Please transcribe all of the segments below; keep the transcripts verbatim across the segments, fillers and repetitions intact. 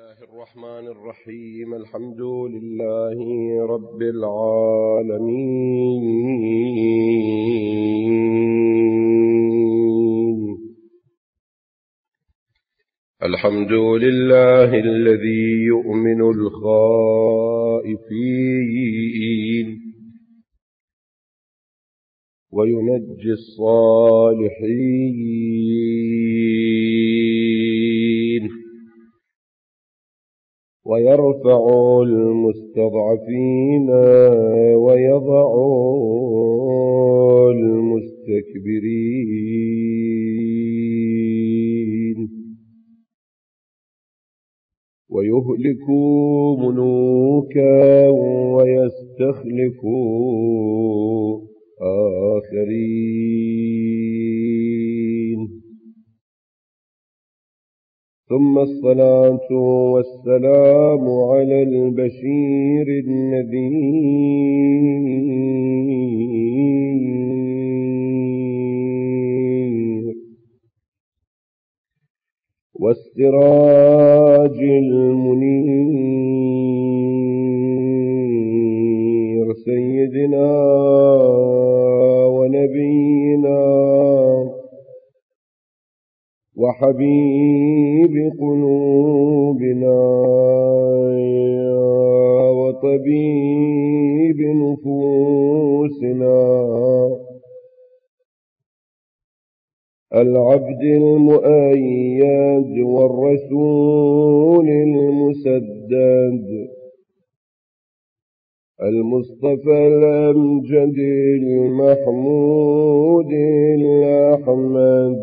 الله الرحمن الرحيم. الحمد لله رب العالمين. الحمد لله الذي يؤمن الخائفين وينجي الصالحين ويرفع المستضعفين ويضع المستكبرين ويهلك ملوكا ويستخلف آخرين. ثم الصلاة والسلام على البشير النذير والسراج المنير سيدنا ونبينا وحبيب قلوبنا وطبيب نفوسنا العبد المؤيد والرسول المسدد المصطفى الأمجد المحمود الأحمد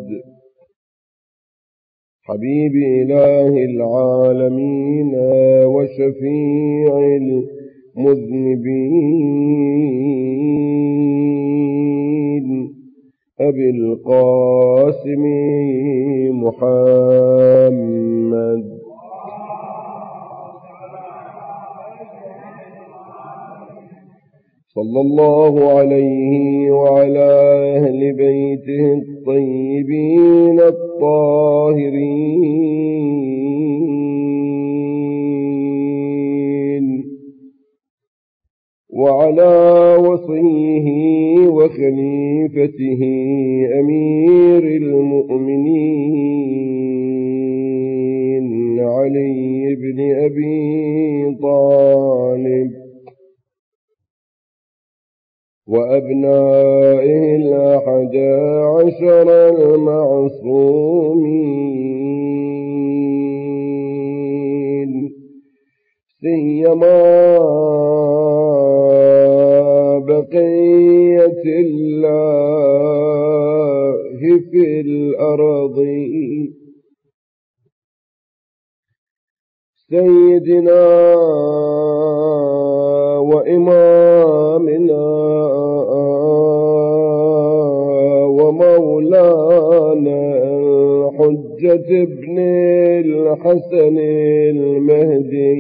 حبيب إله العالمين وشفيع المذنبين أبي القاسم محمد صلى الله عليه وعلى أهل بيته الطيبين الطاهرين وعلى وصيه وخليفته أمير المؤمنين علي بن أبي طالب وأبنائه الأحد عشر المعصومين سيما بقية الله في الأرض سيدنا وإمامنا ومولانا الحجة ابن الحسن المهدي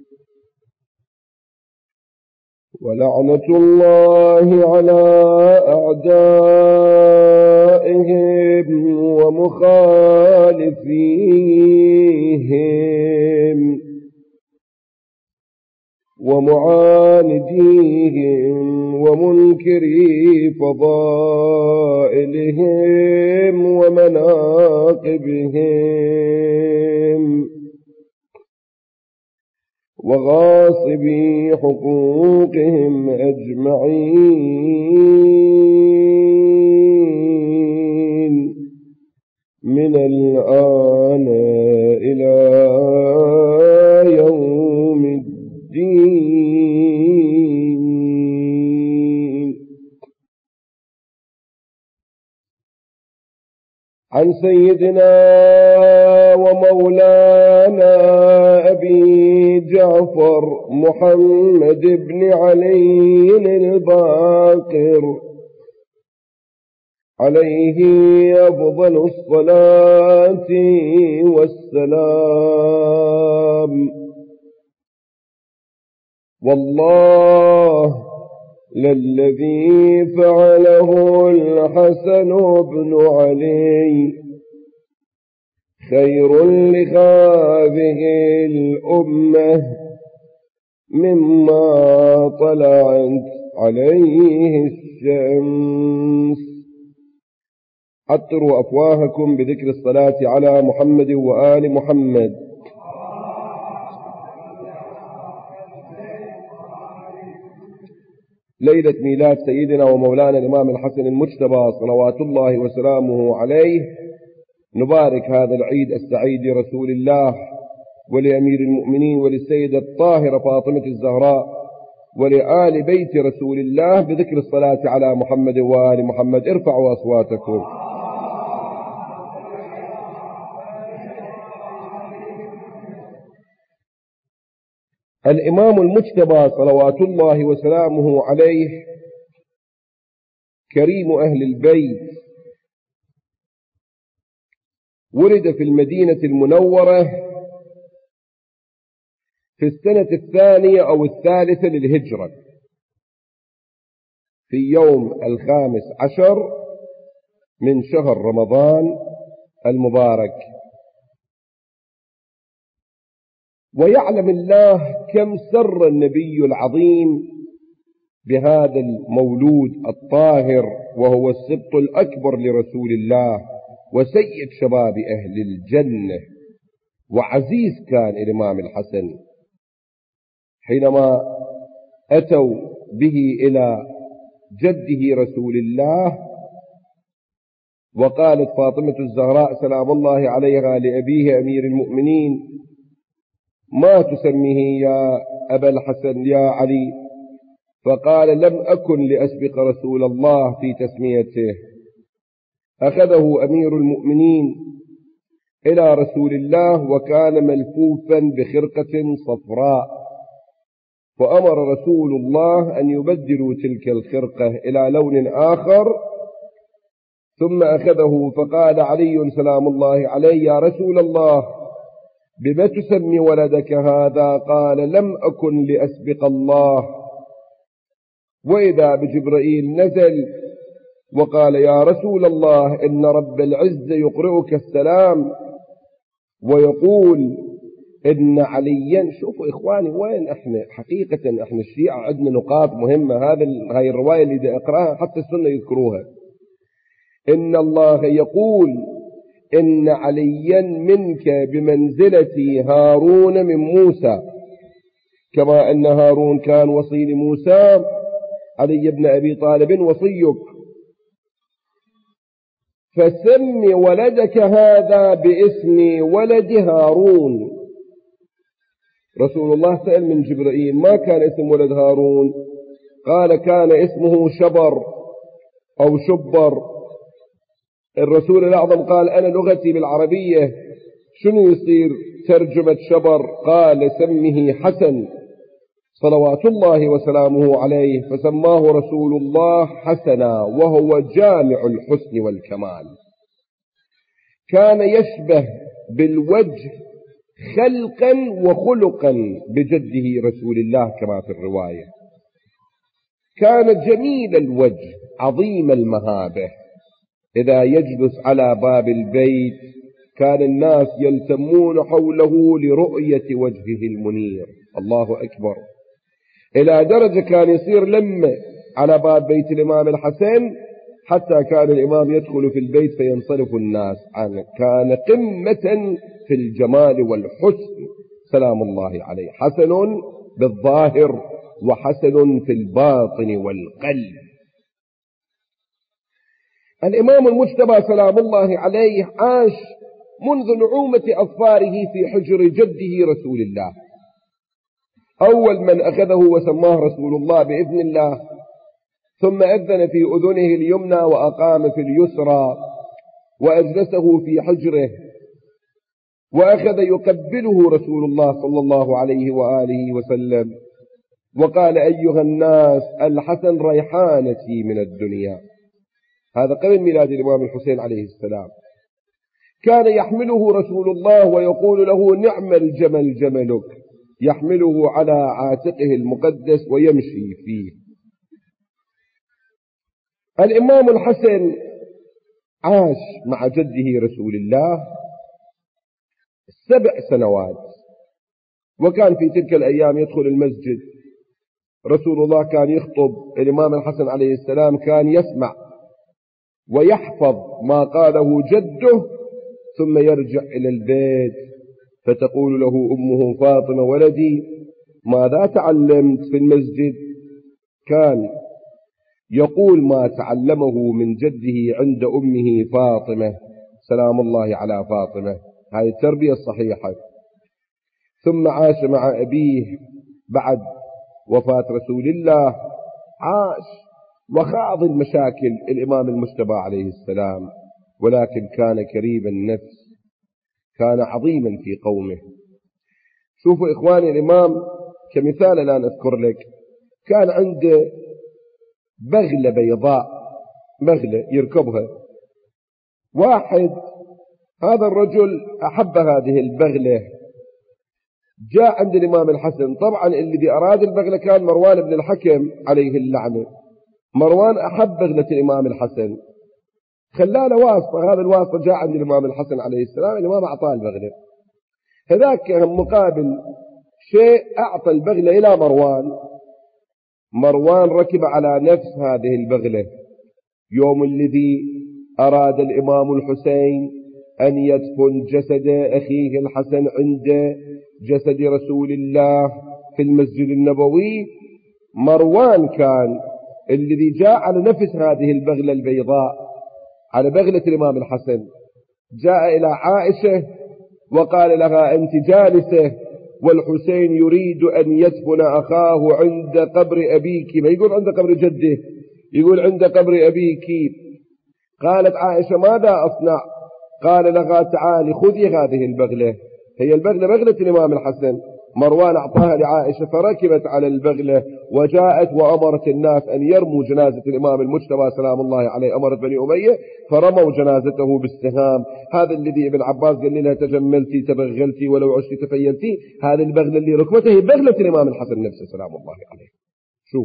ولعنة الله على أعدائهم ومخالفيهم ومعانديهم ومنكري فضائلهم ومناقبهم وغاصبي حقوقهم أجمعين من الآن إلى يوم الدين. عن سيدنا ومولانا أبي جعفر محمد بن علي الباقر عليه أفضل الصلاة والسلام. والله للذي فعله الحسن بن علي خير لهذه الأمة مما طلعت عليه الشمس. عطروا أفواهكم بذكر الصلاة على محمد وآل محمد. ليلة ميلاد سيدنا ومولانا الإمام الحسن المجتبى صلوات الله وسلامه عليه، نبارك هذا العيد السعيد لرسول الله ولأمير المؤمنين وللسيدة الطاهرة فاطمة الزهراء ولآل بيت رسول الله بذكر الصلاة على محمد وآل محمد. ارفعوا أصواتكم. الإمام المجتبى صلوات الله وسلامه عليه كريم أهل البيت، ولد في المدينة المنورة في السنة الثانية أو الثالثة للهجرة في يوم الخامس عشر من شهر رمضان المبارك. ويعلم الله كم سر النبي العظيم بهذا المولود الطاهر، وهو السبط الأكبر لرسول الله وسيد شباب أهل الجنة. وعزيز كان الإمام الحسن حينما أتوا به إلى جده رسول الله، وقالت فاطمة الزهراء سلام الله عليها لأبيه أمير المؤمنين: ما تسميه يا أبا الحسن يا علي؟ فقال: لم أكن لأسبق رسول الله في تسميته. أخذه أمير المؤمنين إلى رسول الله وكان ملفوفا بخرقة صفراء، فأمر رسول الله أن يبدلوا تلك الخرقة إلى لون آخر، ثم أخذه فقال علي سلام الله عليه: يا رسول الله بما تسمي ولدك هذا؟ قال: لم أكن لأسبق الله. وإذا بجبرائيل نزل وقال: يا رسول الله إن رب العزة يقرئك السلام ويقول إن عليا. شوفوا إخواني وين إحنا حقيقة، إحنا الشيعة عندنا نقاط مهمة. هذا هاي الرواية اللي بدي أقرأها حتى السنة يذكروها. إن الله يقول إن عليا منك بمنزلة هارون من موسى، كما أن هارون كان وصي لموسى، علي بن أبي طالب وصيك، فسم ولدك هذا باسم ولد هارون. رسول الله سأل من جبرائيل: ما كان اسم ولد هارون؟ قال: كان اسمه شبر أو شبر. الرسول الأعظم قال: أنا لغتي بالعربية شنو يصير ترجمة شبر؟ قال: سمه حسن صلوات الله وسلامه عليه، فسماه رسول الله حسنا، وهو جامع الحسن والكمال. كان يشبه بالوجه خلقا وخلقا بجده رسول الله كما في الرواية. كان جميل الوجه عظيم المهابة، إذا يجلس على باب البيت كان الناس يلتمون حوله لرؤية وجهه المنير. الله أكبر. إلى درجة كان يصير لما على باب بيت الإمام الحسن حتى كان الإمام يدخل في البيت فينصرف الناس عنه. كان قمة في الجمال والحسن سلام الله عليه، حسن بالظاهر وحسن في الباطن والقلب. الإمام المجتبى سلام الله عليه عاش منذ نعومة أظفاره في حجر جده رسول الله. أول من أخذه وسماه رسول الله بإذن الله، ثم أذن في أذنه اليمنى وأقام في اليسرى وأجلسه في حجره، وأخذ يقبله رسول الله صلى الله عليه وآله وسلم، وقال: أيها الناس الحسن ريحانتي من الدنيا. هذا قبل ميلاد الإمام الحسين عليه السلام. كان يحمله رسول الله ويقول له: نعم الجمل جملك، يحمله على عاتقه المقدس ويمشي فيه. الإمام الحسن عاش مع جده رسول الله سبع سنوات. وكان في تلك الأيام يدخل المسجد رسول الله كان يخطب، الإمام الحسن عليه السلام كان يسمع ويحفظ ما قاله جده، ثم يرجع إلى البيت فتقول له أمه فاطمة: ولدي ماذا تعلمت في المسجد؟ كان يقول ما تعلمه من جده عند أمه فاطمة، سلام الله على فاطمة، هذه التربية الصحيحة. ثم عاش مع أبيه بعد وفاة رسول الله، عاش وخاض المشاكل الإمام المجتبى عليه السلام، ولكن كان كريم النفس، كان عظيما في قومه. شوفوا إخواني، الإمام كمثال الآن أذكر لك، كان عنده بغلة بيضاء، بغلة يركبها واحد، هذا الرجل أحب هذه البغلة، جاء عند الإمام الحسن. طبعا الذي أراد البغلة كان مروان بن الحكم عليه اللعنة. مروان أحب بغلة الإمام الحسن، خلاله واسطة، هذا الواسطة جاء عند الإمام الحسن عليه السلام، الإمام أعطاه البغلة. هذاك مقابل شيء أعطى البغلة إلى مروان، مروان ركب على نفس هذه البغلة. يوم الذي أراد الإمام الحسين أن يدفن جسد أخيه الحسن عند جسد رسول الله في المسجد النبوي، مروان كان الذي جاء على نفس هذه البغلة البيضاء، على بغلة الإمام الحسن، جاء إلى عائشة وقال لها: أنت جالسة والحسين يريد أن يدفن أخاه عند قبر أبيك، ما يقول عند قبر جده، يقول عند قبر أبيك. قالت عائشة: ماذا أصنع؟ قال لها: تعالي خذي هذه البغلة، هي البغلة بغلة الإمام الحسن. مروان أعطاها لعائشة فركبت على البغلة وجاءت وأمرت الناس أن يرموا جنازة الإمام المجتبى سلام الله عليه، أمرت بني أمية فرموا جنازته بالسهام. هذا الذي ابن عباس قال لها: تجملتي تبغلتي ولو عشتي تفيلتي، هذه البغلة اللي ركبتها هي بغلة الإمام الحسن نفسه سلام الله عليه. شوف،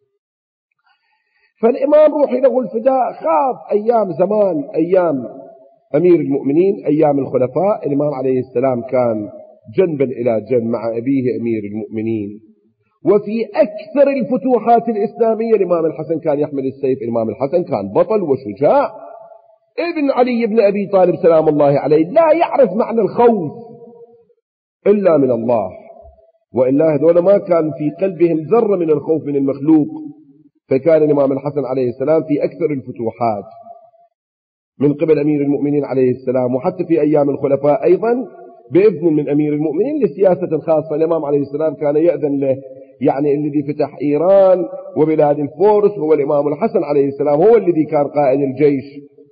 فالإمام روحي له الفداء خاض أيام زمان، أيام أمير المؤمنين، أيام الخلفاء. الإمام عليه السلام كان جنبا إلى جنب مع أبيه أمير المؤمنين. وفي أكثر الفتوحات الإسلامية الإمام الحسن كان يحمل السيف. الإمام الحسن كان بطل وشجاع. ابن علي بن أبي طالب سلام الله عليه لا يعرف معنى الخوف إلا من الله، وإلا هذول ما كان في قلبهم ذرة من الخوف من المخلوق. فكان الإمام الحسن عليه السلام في أكثر الفتوحات من قبل أمير المؤمنين عليه السلام، وحتى في أيام الخلفاء أيضا بإذن من أمير المؤمنين لسياسة خاصة. الإمام عليه السلام كان يأذن له، يعني الذي فتح إيران وبلاد الفرس هو الإمام الحسن عليه السلام، هو الذي كان قائد الجيش.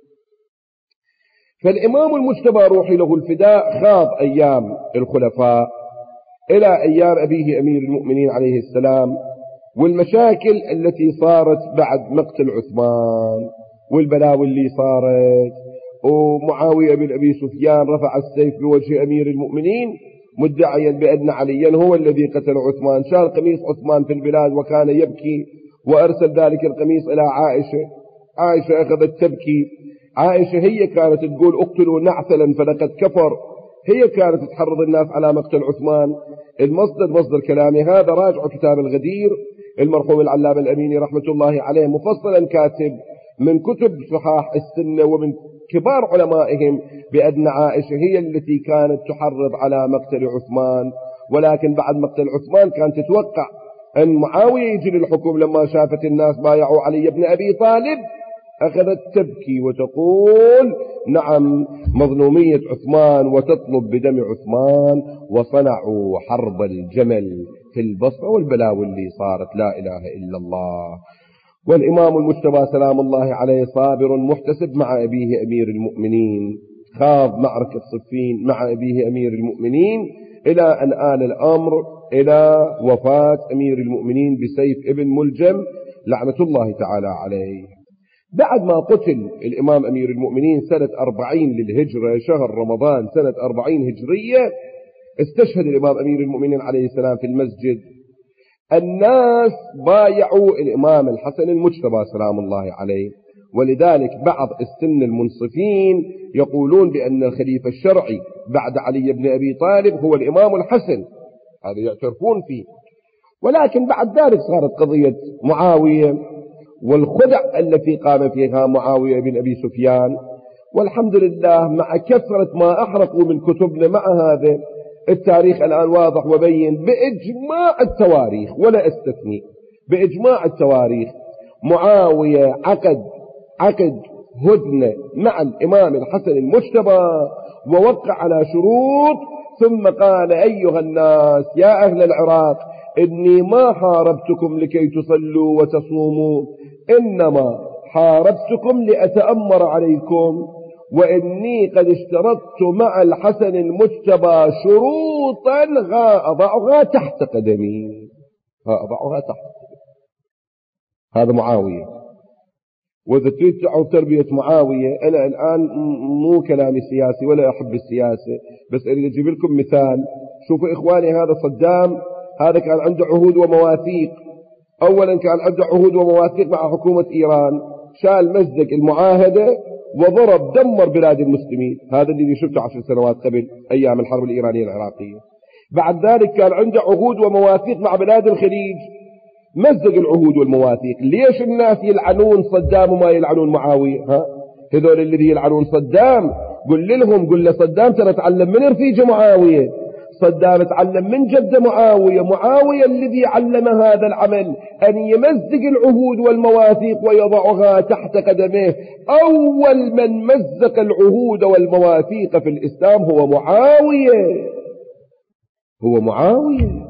فالإمام المجتبى روحي له الفداء خاض أيام الخلفاء إلى أيام أبيه أمير المؤمنين عليه السلام، والمشاكل التي صارت بعد مقتل عثمان والبلاوي اللي صارت. ومعاوية بن أبي سفيان رفع السيف بوجه أمير المؤمنين مدعيا بأن عليا هو الذي قتل عثمان، شال قميص عثمان في البلاد وكان يبكي، وأرسل ذلك القميص إلى عائشة. عائشة أخذت تبكي. عائشة هي كانت تقول: اقتلوا نعثلا فلقد كفر، هي كانت تحرض الناس على مقتل عثمان. المصدر مصدر كلامي هذا راجع كتاب الغدير، المرحوم العلامة الأميني رحمة الله عليه مفصلا كاتب من كتب صحاح السنة ومن كبار علمائهم بأن عائشة هي التي كانت تحرض على مقتل عثمان. ولكن بعد مقتل عثمان كانت تتوقع أن معاوية يجي للحكم. لما شافت الناس بايعوا علي بن أبي طالب أخذت تبكي وتقول: نعم مظلومية عثمان، وتطلب بدم عثمان، وصنعوا حرب الجمل في البصرة والبلاوي اللي صارت، لا إله إلا الله. والإمام المجتبى سلام الله عليه صابر محتسب مع أبيه أمير المؤمنين، خاض معركة صفين مع أبيه أمير المؤمنين إلى أن آل الأمر إلى وفاة أمير المؤمنين بسيف ابن ملجم لعنة الله تعالى عليه. بعد ما قتل الإمام أمير المؤمنين سنة أربعين للهجرة، شهر رمضان سنة أربعين هجرية، استشهد الإمام أمير المؤمنين عليه السلام في المسجد. الناس بايعوا الإمام الحسن المجتبى سلام الله عليه، ولذلك بعض السنة المنصفين يقولون بأن الخليفة الشرعي بعد علي بن أبي طالب هو الإمام الحسن، هذا يعترفون فيه. ولكن بعد ذلك صارت قضية معاوية والخدع التي قام فيها معاوية بن أبي سفيان، والحمد لله مع كثرة ما أحرقوا من كتبنا مع هذا التاريخ الآن واضح وبين بإجماع التواريخ ولا أستثني، بإجماع التواريخ معاوية عقد عقد هدنة مع الإمام الحسن المجتبى ووقع على شروط، ثم قال أيها الناس يا أهل العراق إني ما حاربتكم لكي تصلوا وتصوموا، إنما حاربتكم لأتأمر عليكم، وإني قد اشترطت مع الحسن المجتبى شروطا ها أضعها تحت قدمي، ها أضعها تحت قدمي. هذا معاوية. وإذا تريد تعرف تربية معاوية، أنا الآن مو كلامي سياسي ولا أحب السياسة، بس أريد أجيب لكم مثال. شوفوا إخواني، هذا صدام، هذا كان عنده عهود ومواثيق. أولا كان عنده عهود ومواثيق مع حكومة إيران، شال مزق المعاهدة وضرب دمر بلاد المسلمين، هذا اللي شفته عشر سنوات قبل أيام الحرب الإيرانية العراقية. بعد ذلك كان عنده عهود ومواثيق مع بلاد الخليج، مزق العهود والمواثيق. ليش الناس يلعنون صدام وما يلعنون معاوية؟ ها هذول الذي يلعنون صدام قل لهم، قل لصدام ترى تعلم من رفيج معاوية، صدام تعلم من جد معاوية، معاوية الذي علم هذا العمل أن يمزق العهود والمواثيق ويضعها تحت قدميه. أول من مزق العهود والمواثيق في الإسلام هو معاوية، هو معاوية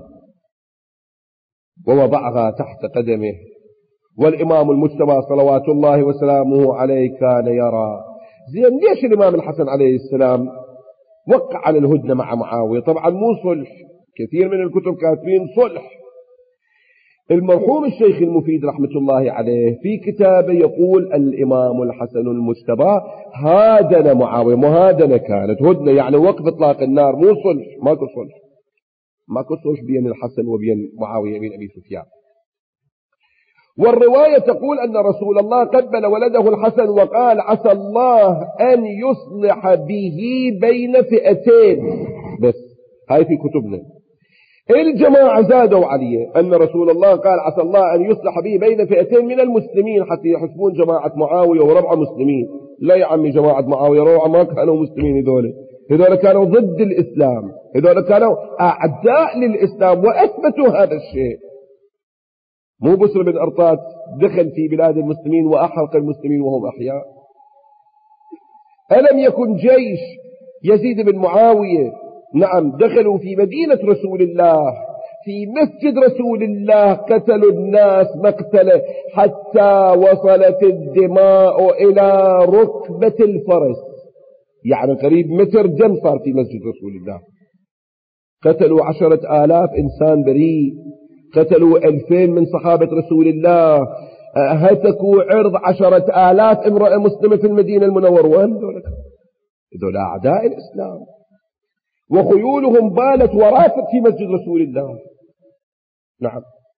ووضعها تحت قدمه. والإمام المجتبى صلوات الله وسلامه عليه كان يرى زين ليش الإمام الحسن عليه السلام وقع على الهدنة مع معاوية؟ طبعا مو صلح، كثير من الكتب كاتبين صلح. المرحوم الشيخ المفيد رحمة الله عليه في كتابه يقول الإمام الحسن المجتبى هادن معاوية، مهادنة كانت، هدنة يعني وقف إطلاق النار، مو صلح، ماكو صلح، ماكو صلح بين الحسن وبين معاوية بن أبي سفيان. والرواية تقول أن رسول الله قبل ولده الحسن وقال عسى الله أن يصلح به بين فئتين، بس هاي في كتبنا. الجماعة زادوا عليه أن رسول الله قال عسى الله أن يصلح به بين فئتين من المسلمين حتى يحسبون جماعة معاوية وربع مسلمين. لا يا عمي، جماعة معاوية وربع ما كانوا مسلمين، هذول هذول كانوا ضد الإسلام، هذول كانوا أعداء للإسلام وأثبتوا هذا الشيء. مو بسر بن أرطاس دخل في بلاد المسلمين وأحرق المسلمين وهم أحياء. ألم يكن جيش يزيد بن معاوية نعم دخلوا في مدينة رسول الله، في مسجد رسول الله، قتلوا الناس مقتله حتى وصلت الدماء إلى ركبة الفرس، يعني قريب متر دم صار في مسجد رسول الله. قتلوا عشرة آلاف إنسان بريء، قتلوا ألفين من صحابة رسول الله، هتكوا عرض عشرة آلاف امرأة مسلمة في المدينة المنورة. وين دولة؟ دول أعداء الإسلام، وخيولهم بالت ورافت في مسجد رسول الله. نعم.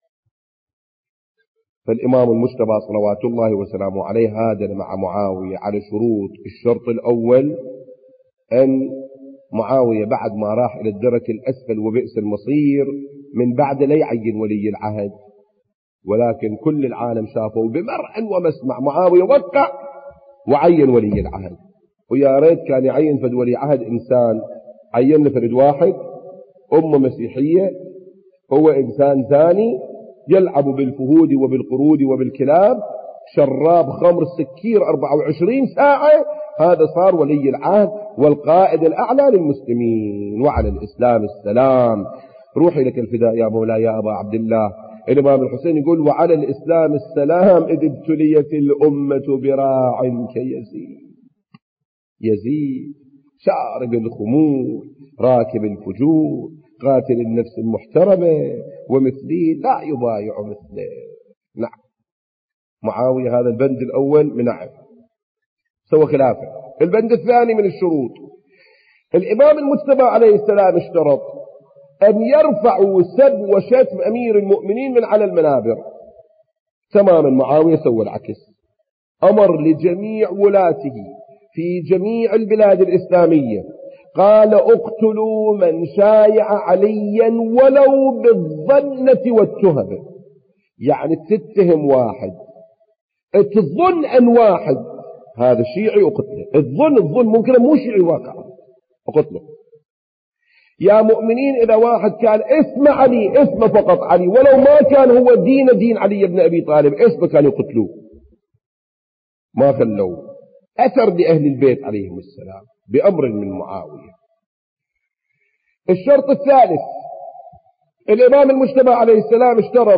فالإمام المجتبى صلوات الله وسلامه عليه هادن مع معاوية على شروط. الشرط الأول أن معاوية بعد ما راح إلى الدرك الأسفل وبئس المصير من بعد لا يعين ولي العهد، ولكن كل العالم شافوا بمرء ومسمع معاوية وقع وعين ولي العهد. ويا ريت كان يعين فد ولي عهد إنسان، عين فرد واحد أمه مسيحية، هو إنسان زاني يلعب بالفهود وبالقرود وبالكلاب، شراب خمر سكير أربعة وعشرين ساعة، هذا صار ولي العهد والقائد الأعلى للمسلمين. وعلى الإسلام السلام. روحي لك الفداء يا مولاي يا أبا عبد الله. الإمام الحسين يقول وعلى الإسلام السلام إذ ابتليت الأمة براع كيزيد. يزيد شارب الخمور راكب الفجور قاتل النفس المحترمة ومثلي لا يبايع مثله. نعم. معاوية هذا البند الأول من نعم سوى خلافة. البند الثاني من الشروط، الإمام المجتبى عليه السلام اشترط أن يرفعوا سب وشتم أمير المؤمنين من على المنابر. تماما معاوية سوى العكس، أمر لجميع ولاته في جميع البلاد الإسلامية، قال اقتلوا من شايع عليا ولو بالظنة والتهم. يعني تتهم واحد، تظن أن واحد هذا شيعي أقتله، الظن الظن ممكن مو شيعي واقع أقتله. يا مؤمنين إذا واحد كان اسم علي، اسم فقط علي، ولو ما كان هو دين دين علي بن أبي طالب، اسمه كانوا يقتلوه، ما خلوه. أثر لأهل البيت عليهم السلام بأمر من معاوية. الشرط الثالث، الإمام المجتبى عليه السلام اشترط،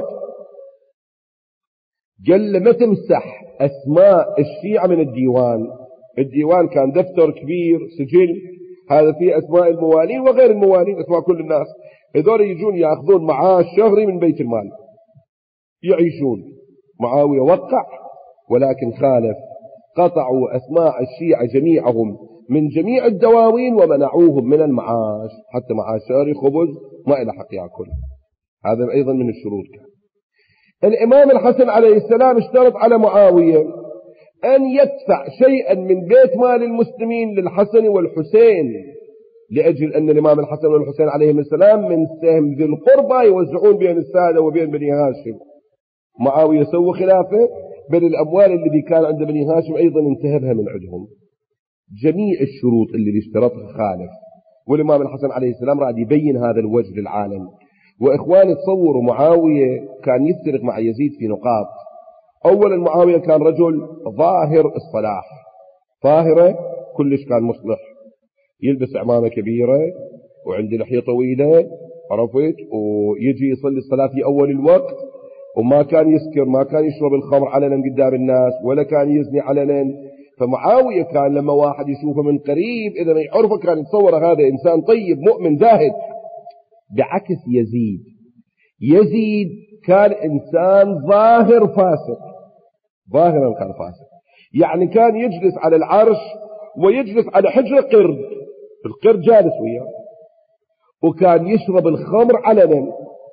قال ما تمسح أسماء الشيعة من الديوان. الديوان كان دفتر كبير سجل، هذا فيه أسماء الموالين وغير الموالين، أسماء كل الناس. هذول يجون يأخذون معاش شهري من بيت المال يعيشون. معاوية وقع ولكن خالف، قطعوا أسماء الشيعة جميعهم من جميع الدواوين ومنعوهم من المعاش، حتى معاش شهري خبز ما إلى حق يأكل. هذا أيضا من الشروط. كان الإمام الحسن عليه السلام اشترط على معاوية أن يدفع شيئا من بيت مال المسلمين للحسن والحسين، لأجل أن الإمام الحسن والحسين عليهم السلام من سهم ذي القربى يوزعون بين السادة وبين بني هاشم. معاوية سوى خلافه، بل الأموال الذي كان عند بني هاشم أيضا انتهبها من عندهم. جميع الشروط اللي اشترطها خالف، والإمام الحسن عليه السلام رأى يبين هذا الوجه للعالم. وإخواني تصوروا معاوية كان يفترق مع يزيد في نقاط. أولا معاوية كان رجل ظاهر الصلاح، ظاهرة كلش كان مصلح، يلبس عمامة كبيرة وعنده لحية طويلة، عرفت، ويجي يصلي الصلاة في أول الوقت، وما كان يسكر، ما كان يشرب الخمر علنا قدام الناس، ولا كان يزني علنا. فمعاوية كان لما واحد يشوفه من قريب إذا ما يعرفه كان يتصور هذا إنسان طيب مؤمن زاهد. بعكس يزيد، يزيد كان إنسان ظاهر فاسق، ظاهرا كان فاسق. يعني كان يجلس على العرش ويجلس على حجر قرد، القرد جالس وياه، وكان يشرب الخمر علنا،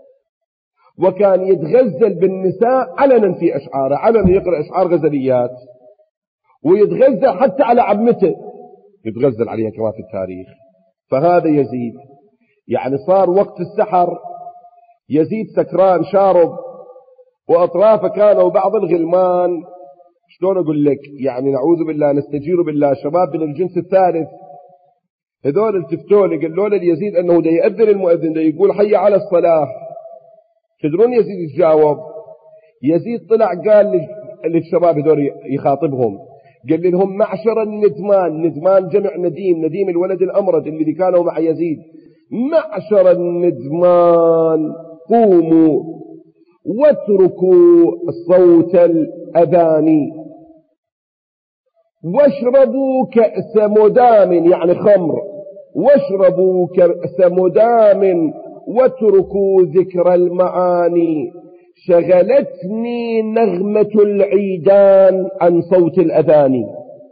وكان يتغزل بالنساء علنا في أشعاره، علنا يقرأ أشعار غزليات، ويتغزل حتى على عمته يتغزل عليها كما في التاريخ. فهذا يزيد. يعني صار وقت السحر يزيد سكران شارب، وأطرافه كانوا بعض الغلمان، شلون أقول لك، يعني نعوذ بالله نستجير بالله، شباب من الجنس الثالث، هذول التفتوا لي قالوا له ليزيد أنه دا يأذن المؤذن دا يقول حي على الصلاة. تدرون يزيد يجاوب؟ يزيد طلع قال للشباب هذول يخاطبهم، قال لهم معشر الندمان، ندمان جمع نديم، نديم الولد الأمرد الذي كانوا مع يزيد، معشر الندمان قوموا واتركوا صوت الأذان واشربوا كأس مدام، يعني خمر، واشربوا كأس مدام واتركوا ذكر المعاني، شغلتني نغمة العيدان عن صوت الأذان،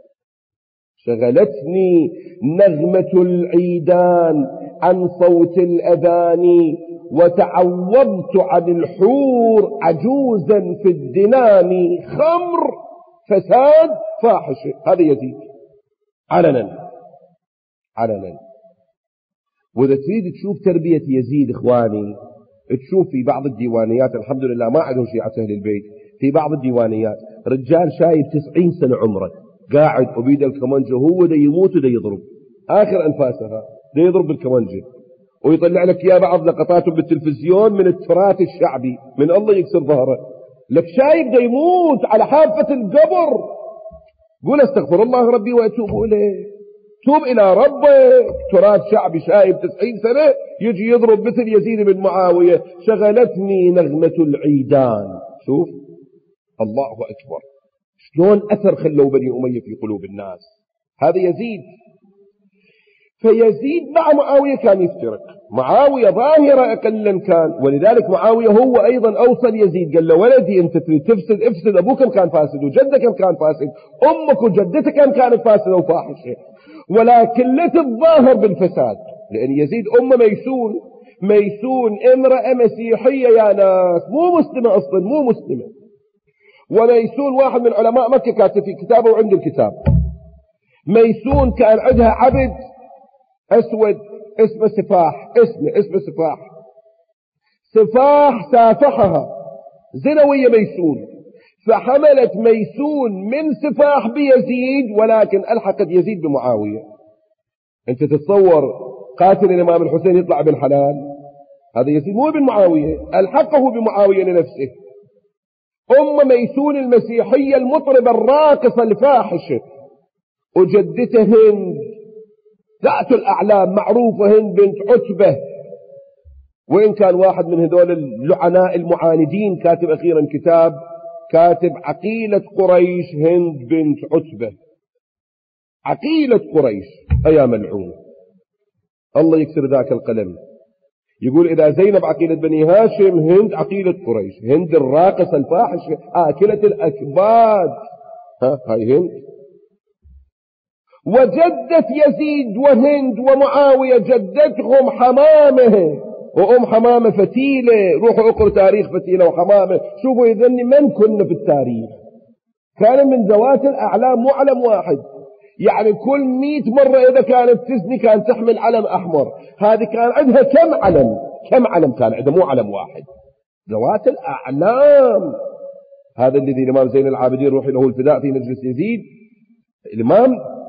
شغلتني نغمة العيدان عن صوت الأذان، وتعوضت عن الحور عجوزا في الدنان، خمر فساد فاحشة. هذا يزيد علنا علنا. وإذا تريد تشوف تربية يزيد إخواني، تشوف في بعض الديوانيات، الحمد لله ما عندهم شيعة أهل البيت، في بعض الديوانيات رجال شايب تسعين سنة عمره قاعد وبيد الكمانجة، وهو دا يموت ودا يضرب آخر أنفاسها، دا يضرب بالكمانجة، ويطلع لك يا بعض لقطاته بالتلفزيون من التراث الشعبي، من الله يكسر ظهره لك شايب دا يموت على حافة القبر، قول استغفر الله ربي وأتوب إليه، توب إلى ربك. تراث شعبي شايب تسعين سنة يجي يضرب مثل يزيد بن معاوية، شغلتني نغمة العيدان. شوف الله أكبر شلون أثر خلوا بني أمية في قلوب الناس. هذا يزيد. فيزيد مع معاوية كان يفترق، معاوية ظاهرة أقلا كان، ولذلك معاوية هو أيضا أوصل يزيد قال له ولدي أنت تريد تفسد افسد، أبوك كان فاسد وجدك كان فاسد، أمك وجدتك كانت فاسدة وفاحشة، ولكن لا تتظاهر بالفساد، لأن يزيد أمه ميسون، ميسون امرأة مسيحية يا ناس، مو مسلمة أصلا، مو مسلمة، وميسون واحد من علماء مكة كاتب في كتابه وعند الكتاب. ميسون كان عندها عبد أسود اسمه سفاح، اسمه اسمه سفاح. سفاح سافحها زنوية ميسون، فحملت ميسون من سفاح بيزيد، ولكن ألحقت يزيد بمعاوية. أنت تتصور قاتل الإمام الحسين يطلع ابن حلال؟ هذا يزيد مو ابن معاوية، ألحقه بمعاوية لنفسه. أم ميسون المسيحية المطربة الراقصة الفاحشة، وجدته هند ذات الأعلام معروفة، هند بنت عتبة، وإن كان واحد من هذول اللعناء المعاندين كاتب أخيرا كتاب، كاتب عقيلة قريش هند بنت عتبة. عقيلة قريش أيا ملعون، الله يكسر ذاك القلم. يقول إذا زينب عقيلة بني هاشم، هند عقيلة قريش، هند الراقصة الفاحشة آكلة الأكباد، ها هاي هند. وجدت يزيد وهند ومعاوية جدتهم حمامه، وأم حمامة فتيلة. روحوا اقروا تاريخ فتيلة وحمامة، شوفوا يذني من كنا في التاريخ. كان من ذوات الأعلام، مو علم واحد، يعني كل مئة مرة إذا كانت تزني كانت تحمل علم أحمر. هذه كان عندها كم علم، كم علم كان عندها، مو علم واحد، ذوات الأعلام. هذا الذي الإمام زين العابدين روحي له الفداء في مجلس يزيد، الإمام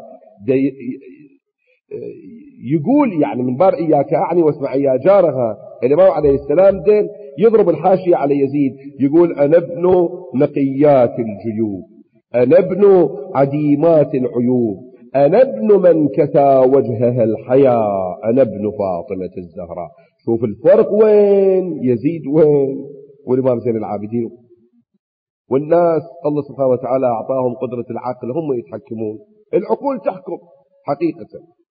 يقول يعني من بار إياك أعني واسمع يا جارها، الإمام عليه السلام دين يضرب الحاشية على يزيد، يقول أنا ابن نقيات الجيوب، أنا ابن عديمات العيوب، أنا ابن من كسى وجهها الحياء، أنا ابن فاطمة الزهراء. شوف الفرق وين، يزيد وين والإمام زين العابدين. والناس الله سبحانه وتعالى أعطاهم قدرة العقل، هم يتحكمون، العقول تحكم حقيقة.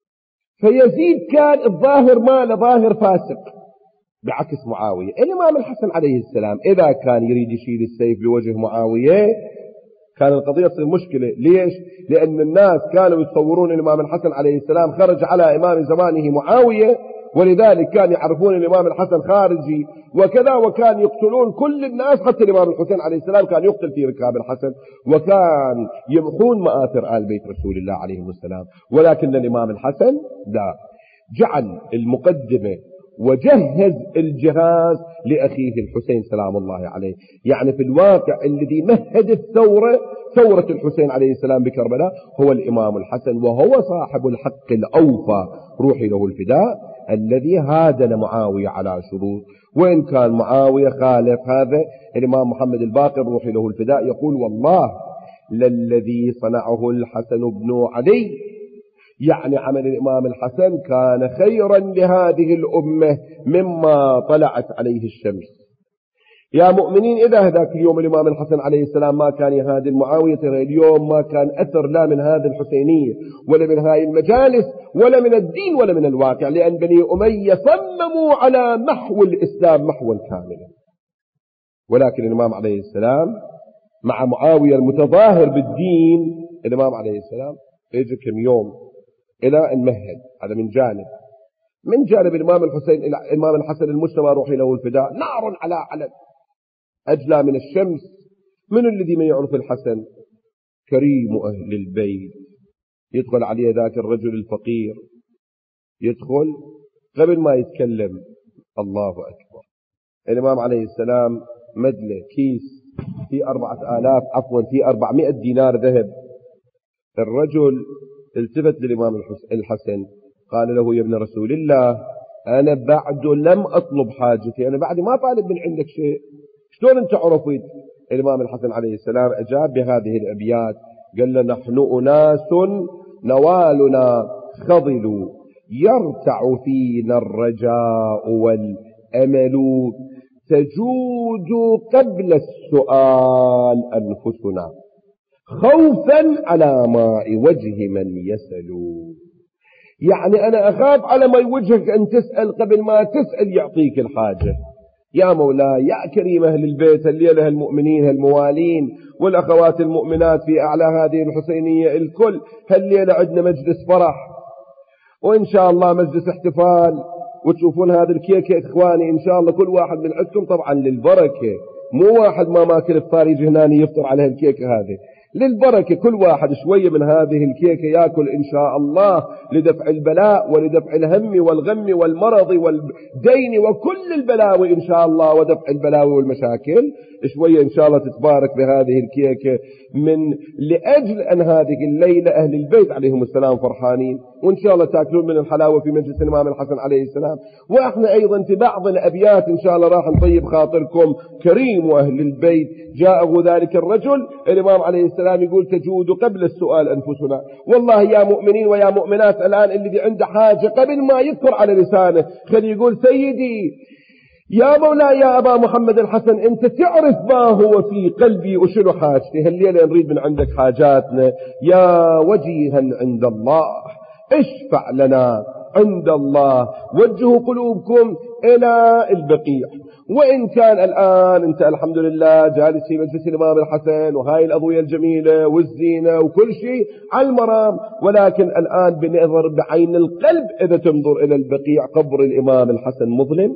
فيزيد كان الظاهر ماله ظاهر فاسق بعكس معاوية. الإمام الحسن عليه السلام إذا كان يريد يشيل السيف بوجه معاوية كان القضية تصير مشكلة. ليش؟ لأن الناس كانوا يتصورون الإمام الحسن عليه السلام خرج على إمام زمانه معاوية، ولذلك كان يعرفون الإمام الحسن خارجي وكذا، وكان يقتلون كل الناس، حتى الإمام الحسين عليه السلام كان يقتل في ركاب الحسن، وكان يمحون مآثر آل بيت رسول الله عليه السلام. ولكن الإمام الحسن لا، جعل المقدمة وجهز الجهاز لأخيه الحسين سلام الله عليه. يعني في الواقع الذي مهد الثورة، ثورة الحسين عليه السلام بكربلاء، هو الإمام الحسن، وهو صاحب الحق الأوفى روحي له الفداء، الذي هادن معاوية على شروط. وإن كان معاوية خالف هذا، الإمام محمد الباقر روحي له الفداء يقول والله للذي صنعه الحسن بن علي، يعني عمل الإمام الحسن كان خيرا لهذه الأمة مما طلعت عليه الشمس. يا مؤمنين إذا هذاك اليوم الإمام الحسن عليه السلام ما كان يهادي معاوية، اليوم ما كان أثر لا من هذه الحسينية ولا من هذه المجالس ولا من الدين ولا من الواقع، لأن بني أمية صمموا على محو الإسلام محوا كاملا. ولكن الإمام عليه السلام مع معاوية المتظاهر بالدين، الإمام عليه السلام يجي كم يوم إلى أن مهد. هذا من جانب. من جانب الإمام الحسين الإمام الحسن المجتمع روحي له الفداء، نار على علم أجلى من الشمس. من الذي ما يعرف الحسن؟ كريم أهل البيت. يدخل عليه ذاك الرجل الفقير، يدخل قبل ما يتكلم الله أكبر، الإمام عليه السلام مدلة كيس في أربعة آلاف عفوا في أربعمائة دينار ذهب. الرجل التفت للإمام الحسن قال له يا ابن رسول الله أنا بعد لم أطلب حاجتي، أنا بعد ما طالب من عندك شيء، شلون أنت عرفت؟ الإمام الحسن عليه السلام أجاب بهذه الأبيات، قال له نحن أناس نوالنا خضل يرتع فينا الرجاء والأمل، تجود قبل السؤال أنفسنا خوفا على ماء وجه من يسأل. يعني أنا أخاف على ماء وجهك أن تسأل قبل ما تسأل يعطيك الحاجة. يا مولاي يا كريم أهل البيت الليلة المؤمنين الموالين والأخوات المؤمنات في أعلى هذه الحسينية الكل، هالليلة عندنا مجلس فرح وإن شاء الله مجلس احتفال، وتشوفون هذا الكيكة إخواني إن شاء الله كل واحد من عندكم طبعا للبركة، مو واحد ما ماكل افطار يجي هنا يفطر على الكيكة هذه للبركة. كل واحد شوية من هذه الكيكة يأكل إن شاء الله لدفع البلاء ولدفع الهم والغم والمرض والدين وكل البلاوي إن شاء الله، ودفع البلاوي والمشاكل. شوية إن شاء الله تتبارك بهذه الكيكة من لأجل أن هذه الليلة أهل البيت عليهم السلام فرحانين، وإن شاء الله تأكلون من الحلاوة في مجلس الإمام الحسن عليه السلام. وإحنا أيضا في بعض الأبيات إن شاء الله راح نطيب خاطركم. كريم وأهل البيت جاءه ذلك الرجل، الإمام عليه السلام يقول تجود قبل السؤال أنفسنا. والله يا مؤمنين ويا مؤمنات الآن اللي عنده حاجة قبل ما يذكر على لسانه خلي يقول سيدي يا مولاي يا أبا محمد الحسن أنت تعرف ما هو في قلبي وشنو حاجتي هالليلة، نريد من عندك حاجاتنا يا وجيها عند الله، اشفع لنا عند الله، وجهوا قلوبكم إلى البقيع. وإن كان الآن أنت الحمد لله جالس في مجلس الإمام الحسن وهاي الأضوية الجميلة والزينة وكل شيء على المرام، ولكن الآن بنظر بعين القلب إذا تنظر إلى البقيع قبر الإمام الحسن مظلم،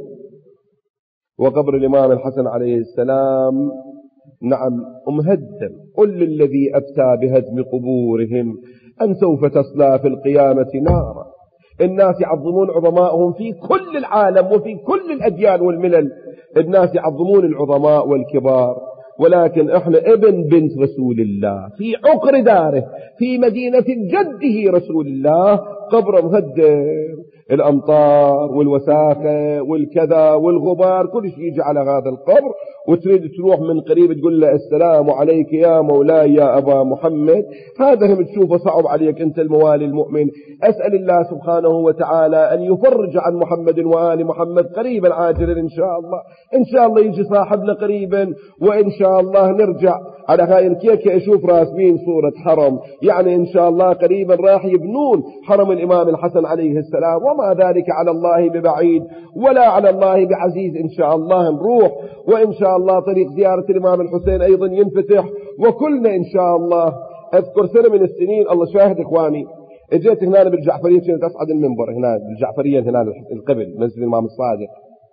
وقبر الإمام الحسن عليه السلام نعم مهدم. قل للذي أفتى بهدم قبورهم أن سوف تصلى في القيامة نارا. الناس يعظمون عظمائهم في كل العالم وفي كل الأديان والملل، الناس يعظمون العظماء والكبار، ولكن احنا ابن بنت رسول الله في عقر داره في مدينة جده رسول الله قبر مهدم. الأمطار والوساخة والكذا والغبار كل شيء يجي على هذا القبر، وتريد تروح من قريب تقول له السلام عليك يا مولاي يا أبا محمد، هذا هم تشوفه صعب عليك أنت الموالي المؤمن. أسأل الله سبحانه وتعالى أن يفرج عن محمد وآل محمد قريبا عاجلا إن شاء الله. إن شاء الله يجي صاحبنا قريبا، وإن شاء الله نرجع على هاي الكيكة أشوف راسمين صورة حرم، يعني إن شاء الله قريبا راح يبنون حرم الإمام الحسن عليه السلام، وما ذلك على الله ببعيد ولا على الله بعزيز. إن شاء الله نروح، وإن شاء الله طريق زيارة الإمام الحسين أيضا ينفتح، وكلنا إن شاء الله. أذكر سنة من السنين الله شاهد إخواني اجيت هنا بالجعفرية، كنت أصعد المنبر هنا بالجعفرية هنا القبل مسجد الإمام الصادق،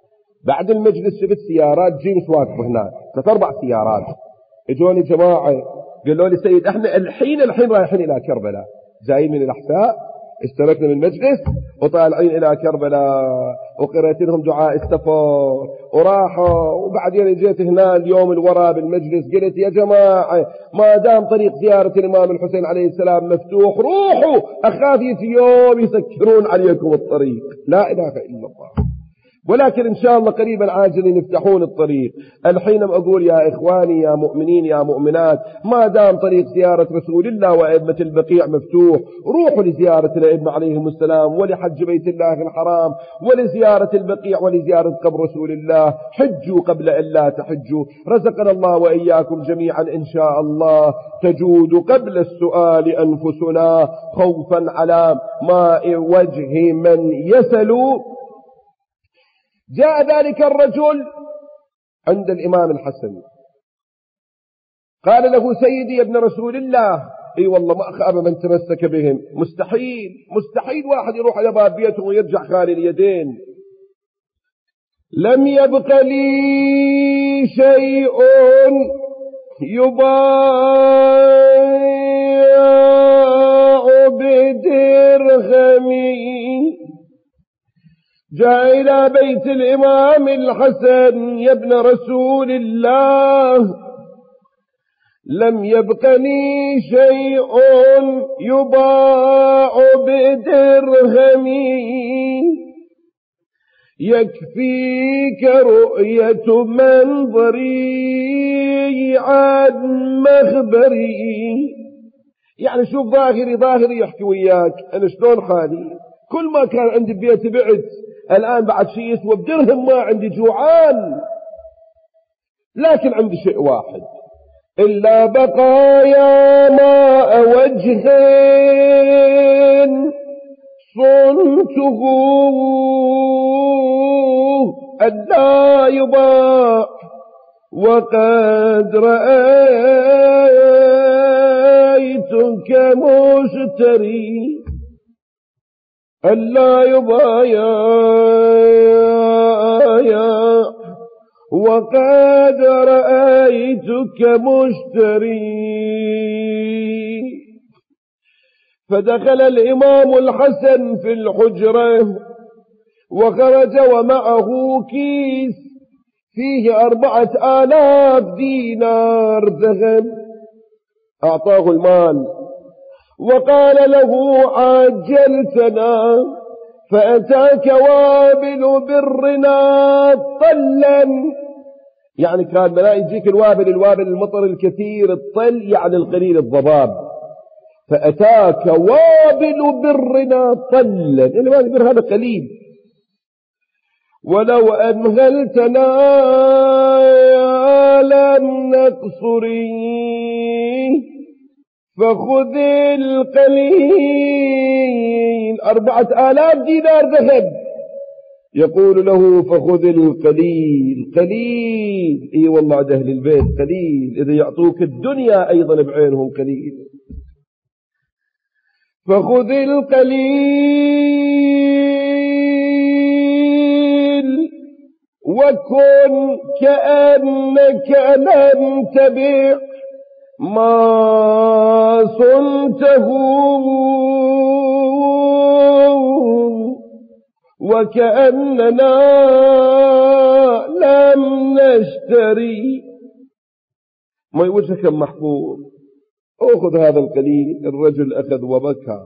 بعد المجلس شفت سيارات جيمس واقفة هنا ثلاث أربع سيارات، اجوني جماعة قالوا لي سيد احنا الحين الحين رايحين إلى كربلاء، جايين من الأحساء اشتركنا من المجلس وطالعين إلى كربلاء، وقرأت لهم دعاء السفر وراحوا. وبعدين جيت هنا اليوم الورا بالمجلس قلت يا جماعة ما دام طريق زيارة الإمام الحسين عليه السلام مفتوح روحوا، أخاف يجي يوم يسكرون عليكم الطريق. لا إله إلا الله. ولكن إن شاء الله قريبا عاجلا يفتحون الطريق. الحين أقول يا إخواني يا مؤمنين يا مؤمنات، ما دام طريق زيارة رسول الله وأئمة البقيع مفتوح، روحوا لزيارة الأئمة عليهم السلام ولحج بيت الله الحرام ولزيارة البقيع ولزيارة قبر رسول الله. حجوا قبل أن لا تحجوا. رزقنا الله وإياكم جميعا إن شاء الله. تجود قبل السؤال أنفسنا خوفا على ماء وجه من يسل. جاء ذلك الرجل عند الإمام الحسن قال له سيدي يا ابن رسول الله، اي والله ما خاب من تمسك بهم، مستحيل مستحيل واحد يروح على باب بيته ويرجع خالي اليدين. لم يبق لي شيء يباع بدرهمي. جاء إلى بيت الإمام الحسن يا ابن رسول الله، لم يبق لي شيء يباع بدرهمي، يكفيك رؤية منظري عن مخبري. يعني شوف ظاهري ظاهري يحكي وياك أنا شلون حالي، كل ما كان عندي بيت بعد، الآن بعد شيء يسوى بدرهم ما عندي، جوعان. لكن عندي شيء واحد إلا بقايا ماء وجه صنته ألا يباع، وقد رأيتك مشتري ألا يبايع، وقد رأيتك مشتري. فدخل الإمام الحسن في الحجرة وخرج ومعه كيس فيه أربعة آلاف دينار ذهب، أعطاه المال وقال له عجلتنا، فأتاك وابل برنا طلا، يعني كان لا يجيك الوابل، الوابل المطر الكثير، الطل يعني القليل الضباب، فأتاك وابل برنا طلا، يعني ما البر هذا قليل، ولو أمهلتنا لم نقصري، فخذ القليل، أربعة آلاف دينار ذهب، يقول له فخذ القليل. قليل اي والله عند أهل البيت قليل، إذا يعطوك الدنيا أيضا بعينهم قليل. فخذ القليل وكن كأنك لم تبع ما صنته، وكأننا لم نشتري. ما وجهك محفوظ، أخذ هذا القليل. الرجل أخذ وبكى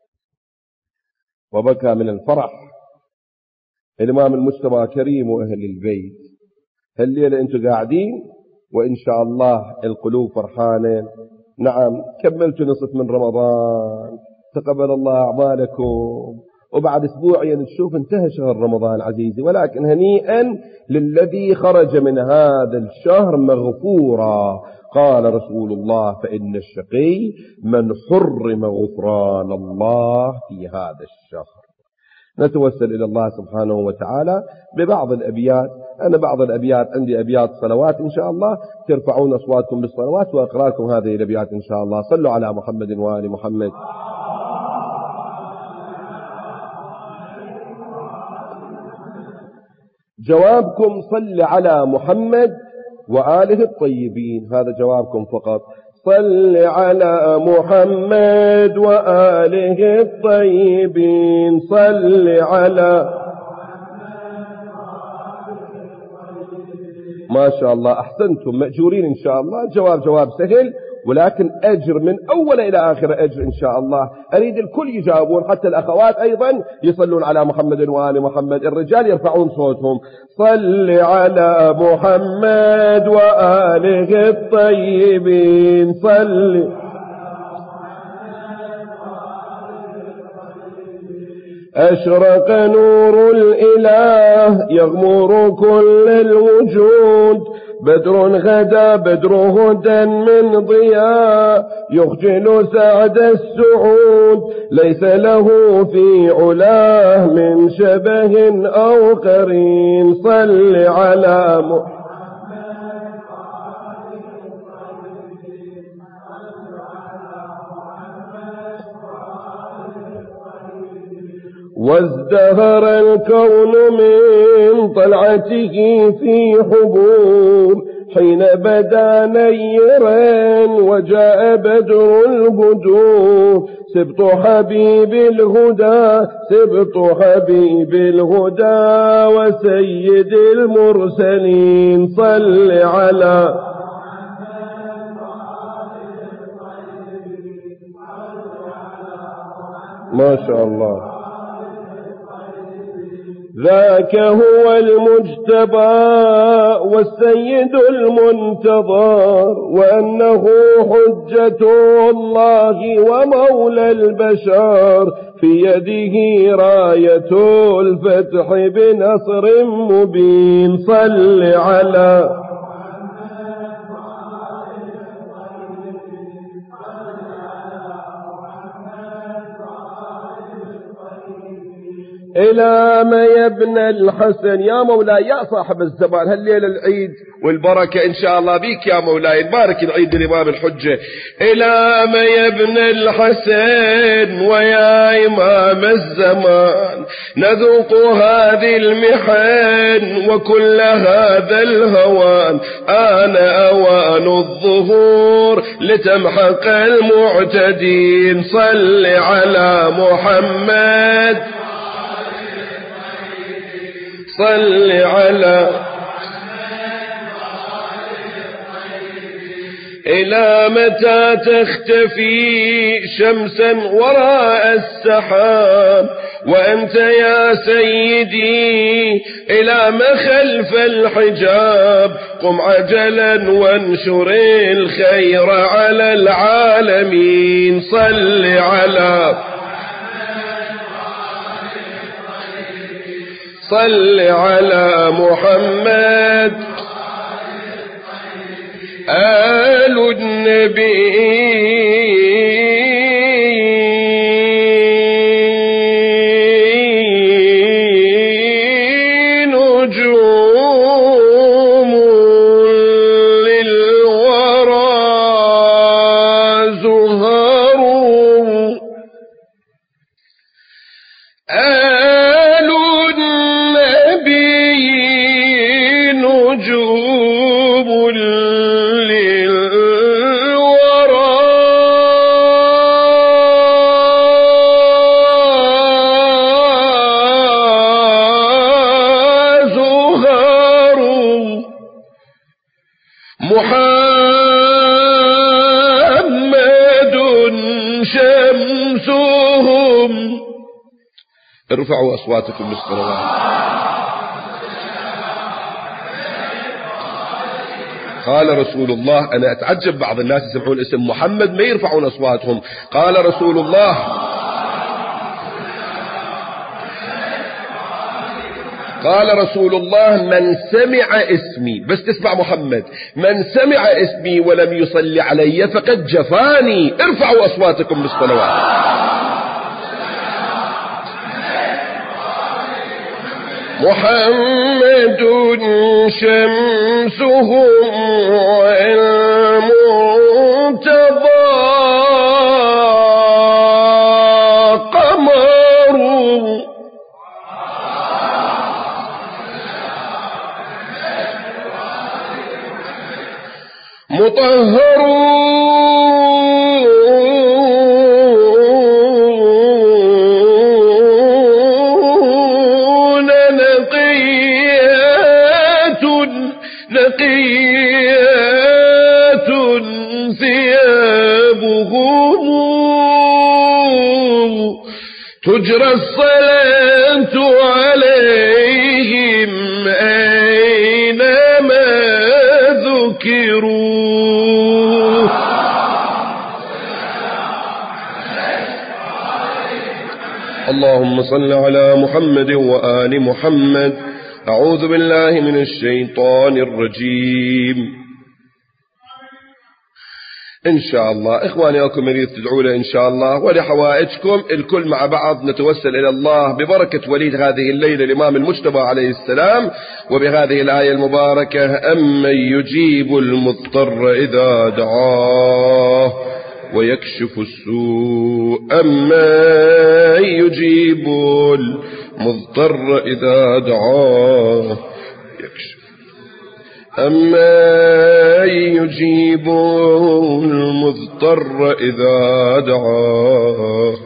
وبكى من الفرح. الإمام المجتمع كريم وأهل البيت، هالليلة أنتم قاعدين وإن شاء الله القلوب فرحانة. نعم كملتوا نصف من رمضان، تقبل الله أعمالكم، وبعد أسبوعين نشوف انتهى شهر رمضان عزيزي، ولكن هنيئا للذي خرج من هذا الشهر مغفورا. قال رسول الله فإن الشقي من حرم غفران الله في هذا الشهر. نتوسل إلى الله سبحانه وتعالى ببعض الأبيات. أنا بعض الأبيات عندي أبيات صلوات إن شاء الله، ترفعون أصواتكم بالصلوات وأقرأ لكم هذه الأبيات إن شاء الله. صلوا على محمد وآل محمد. جوابكم صل على محمد وآله الطيبين، هذا جوابكم فقط. صل على محمد وآله الطيبين، صل على ما شاء الله أحسنتم، مأجورين إن شاء الله. جواب جواب سهل ولكن أجر من أول إلى آخر أجر إن شاء الله. أريد الكل يجاوبون، حتى الأخوات أيضا يصلون على محمد وآل محمد، الرجال يرفعون صوتهم. صل على محمد وآله الطيبين، صل أشرق نور الإله يغمر كل الوجود، بدر غدا بدر هدى من ضياء يخجل سعد السعود، ليس له في علاه من شبه أو قرين. صل على محمد وازدهر الكون من طلعته في حبور، حين بدا نيرا وجاء بدر البدور. سبط حبيب الهدى سبط حبيب الهدى وسيد المرسلين. صل على ما شاء الله. ذاك هو المجتبى والسيد المنتظر، وأنه حجة الله ومولى البشر، في يده راية الفتح بنصر مبين. صل على إلى ما يبنى الحسن. يا مولاي يا صاحب الزمان، هالليلة العيد والبركة إن شاء الله بيك يا مولاي، بارك العيد الإمام الحجة. إلى ما يبنى الحسن ويا إمام الزمان، نذوق هذه المحن وكل هذا الهوان، آن أوان الظهور لتمحق المعتدين. صل على محمد، صل على إلى متى تختفي شمسا وراء السحاب وأنت يا سيدي إلى ما خلف الحجاب؟ قم عجلا وانشر الخير على العالمين. صل على صل على محمد آل النبي نجوم للورى زهروا. آل النبي نجوم محمد شمسهم. ارفعوا أصواتكم بالصلوات. قال رسول الله، أنا أتعجب بعض الناس يسمعون اسم محمد ما يرفعون أصواتهم. قال رسول الله قال رسول الله من سمع اسمي، بس تسمع محمد، من سمع اسمي ولم يصلي علي فقد جفاني. ارفعوا أصواتكم بالصلوات. محمد شمسهم والمرتضى قمر. مطهرون نقيات نقيات ثيابهم تجرى الصلاة عليهم أينما ذكروا. اللهم صل على محمد وآل محمد. أعوذ بالله من الشيطان الرجيم. إن شاء الله إخواني أكم يريد تدعوا له إن شاء الله ولحوائجكم الكل مع بعض نتوسل إلى الله ببركة وليد هذه الليلة الإمام المجتبى عليه السلام وبهذه الآية المباركة: أمن يجيب المضطر إذا دعاه ويكشف السوء. أمن يجيب المضطر إذا دعاه يكشف أما يجيب المضطر إذا دعاه.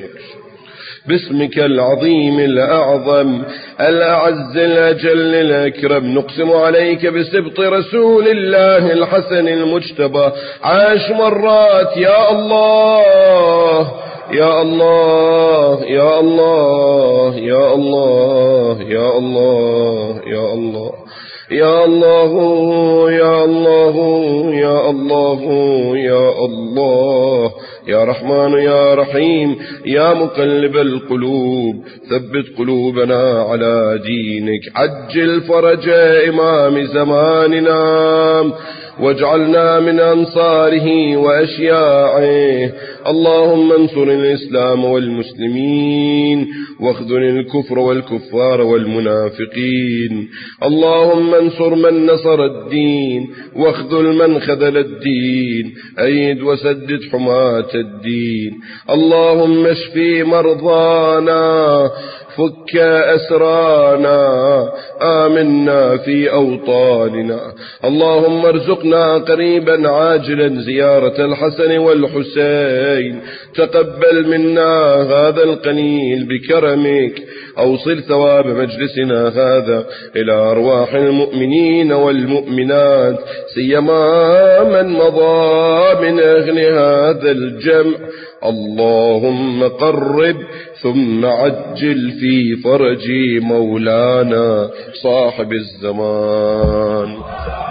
باسمك العظيم الأعظم الأعز الأجل الأكرم نقسم عليك بسبط رسول الله الحسن المجتبى عاش مرات. يا الله يا الله يا الله يا الله يا الله يا الله يا الله يا الله يا الله يا الله يا رحمن يا رحيم يا مقلب القلوب ثبت قلوبنا على دينك. عجل فرج إمام زماننا واجعلنا من أنصاره وأشياعه. اللهم انصر الإسلام والمسلمين واخذل الكفر والكفار والمنافقين. اللهم انصر من نصر الدين واخذل من خذل الدين. أيد وسدد حماة الدين. اللهم اشفي مرضانا فك أسرانا آمنا في أوطاننا. اللهم ارزقنا قريبا عاجلا زيارة الحسن والحسين. تقبل منا هذا القليل بكرمك. أوصل ثواب مجلسنا هذا إلى أرواح المؤمنين والمؤمنات، سيما من مضى من أهل هذا الجمع. اللهم قرب ثم عجل في فرج مولانا صاحب الزمان.